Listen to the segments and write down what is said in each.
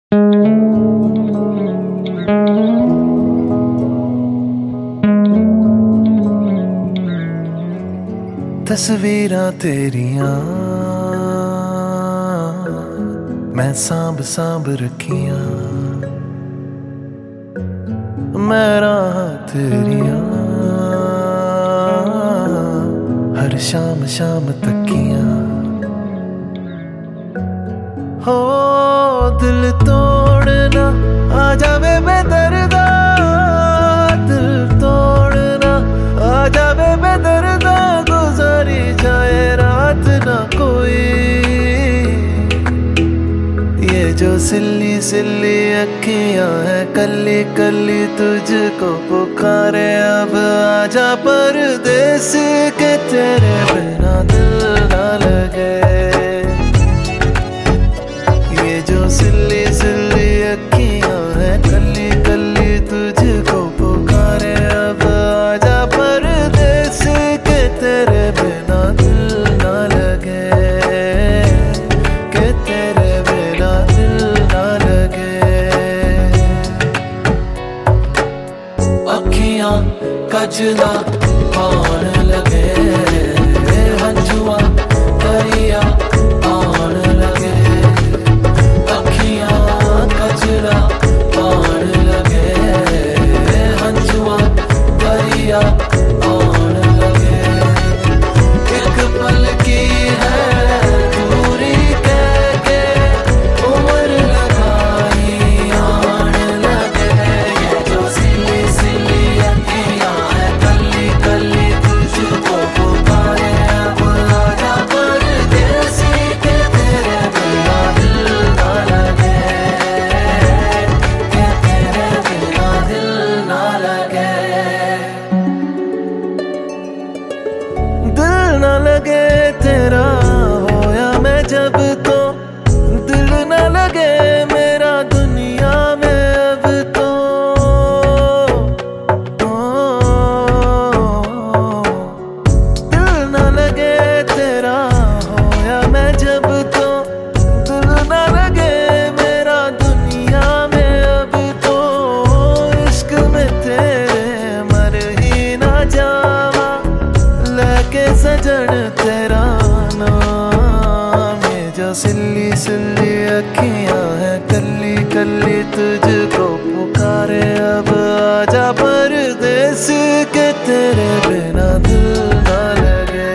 तस्वीरां तेरियां मैं सांभ सांभ रखियां, मैं राह तेरियां हर शाम शाम तकियां। हो दिल तोड़ना आ जावे बेदर्दा, दिल तोड़ना आ जावे बेदर्दा, गुजारी जाए रात ना कोई। ये जो सिल्ली सिल्ली अखियां है कली कली तुझको पुकारे, अब आजा परदेस के तेरे बिना दिल ना लगे। ये जो सिल्ली सिल्ली अखियां है कली कली तुझको पुकारे, अब आजा परदेस के तेरे बिना दिल ना लगे, के तेरे बिना दिल ना लगे। अखियां कजला पान लगे, हंजुआ दरिया आन लगे। अखियां कजला पान लगे, हंजुआ दरिया आन लगे। एक पल की है दूरी कह के उम्र लगाई आन लगे। ये जो सिली सिली अखियां है कली कली तुझको पुकारे, अब आजा परदेसी के तेरे बिना दिल ना लगे, के तेरे बिना दिल ना लगे। दिल ना लगे तेरा होया मैं जब तो, दिल ना लगे मेरा दुनिया में अब तो। दिल ना लगे तेरा होया मैं जब तो, दिल ना लगे मेरा दुनिया में अब तो। इश्क में तेरे मर ही ना जावा, लेके सजन तेरा नाम। ये जो सिल्ली सिल्ली अखियां है कली कली तुझको पुकारे, अब आजा परदेस के तेरे बिना दिल ना लगे।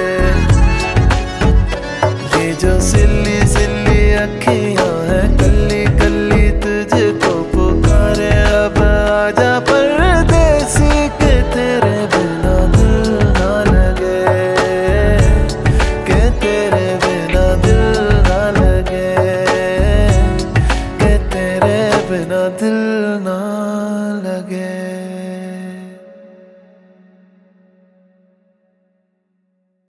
ये जो सिल्ली सिल्ली अखियां है कली कली तुझको पुकारे, अब आजा परदेस के तेरे बिना दिल ना लगे, के तेरे बिना दिल ना लगे, के तेरे बिना दिल ना लगे।